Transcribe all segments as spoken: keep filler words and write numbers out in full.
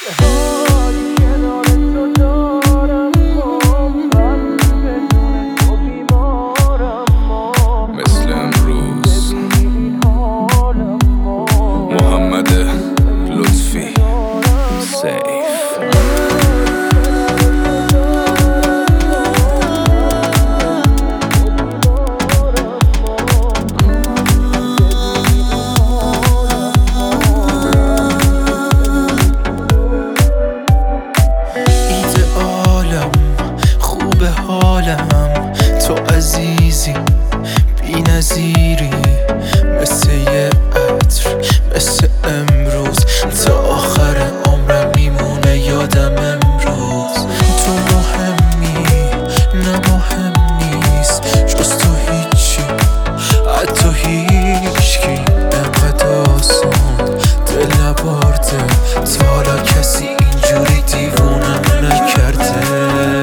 حالی کنار تو دارم و من بدون تو بیمارم و مثل امروز ببینی حالم و محمد لطفی سیف حالم تو عزیزی بی نظیری، مثل یه عطر مثل امروز، تا آخر عمرم میمونه یادم امروز. تو مهمی نه مهم نیست جز تو هیچی، حتی هیچکی انقدر آسان دل نبرده، تا حالا کسی اینجوری دیوونم نکرده.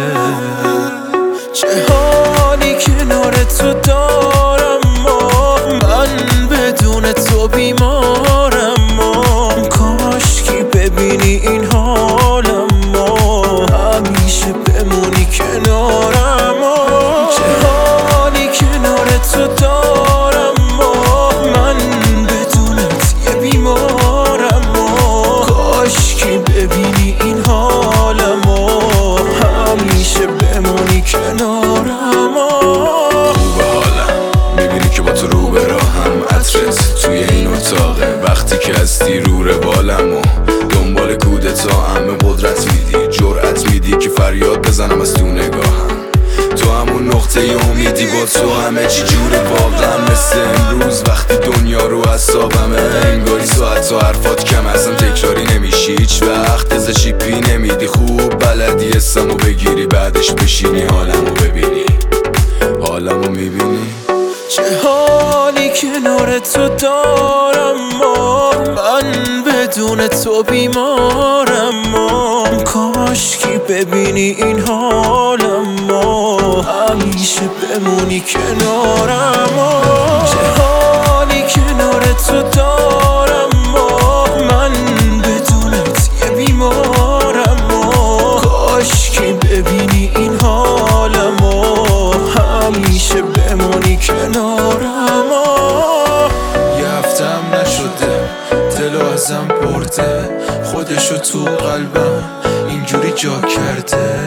چه حالی کنار تو دارم و من بدون تو بیمارم و کاشکی ببینی این حالم و همیشه بمونی کنارم و چه حالی کنار تو دارم و من بدونت یه بیمارم و کاشکی ببینی این حالم و همیشه بمونی کنارم و خوبه حالم میبینی که با تو رو به راهم، عطرت توی این اتاقه وقتی که هستی رو روالم و دنبال کودتا همه قدرت میدی، جرأت میدی که فریاد بزنم از تو نگاهم. تو همون نقطه امیدی، با تو همه چی جوره واقعا مثل امروز وقتی دنیا رو اعصابمه، انگاری ساعت و حرفات کم اصلا تکراری نمیشی، هیچ وقت ازش پی نمیدی، خوب بلدی اسمو بگیری بعدش بشینی حالمو ببینی، حالمو میبینی. چه حالی کنار تو دارم و من بدون تو بیمارم و کاشکی ببینی این حالم و همیشه بمونی کنارم و چه حالی کنار تو دارم و من بدونت یه بیمارم و کاشکی ببینی این حالم و همیشه بمونی کنارم و یه هفتم نشده دلو ازم برده، خودشو تو قلبم اینجوری جا کرده،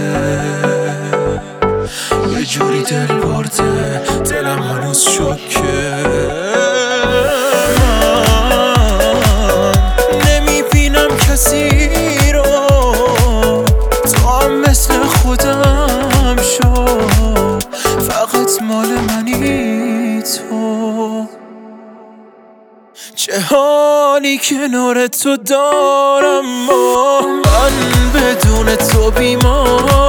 یه جوری دل برده دلم هنوز شکه. نمیبینم کسی رو تو هم مثل خودم شو، فقط مال منی تو. چه حالی کنار تو دارم و من بدون تو بیمار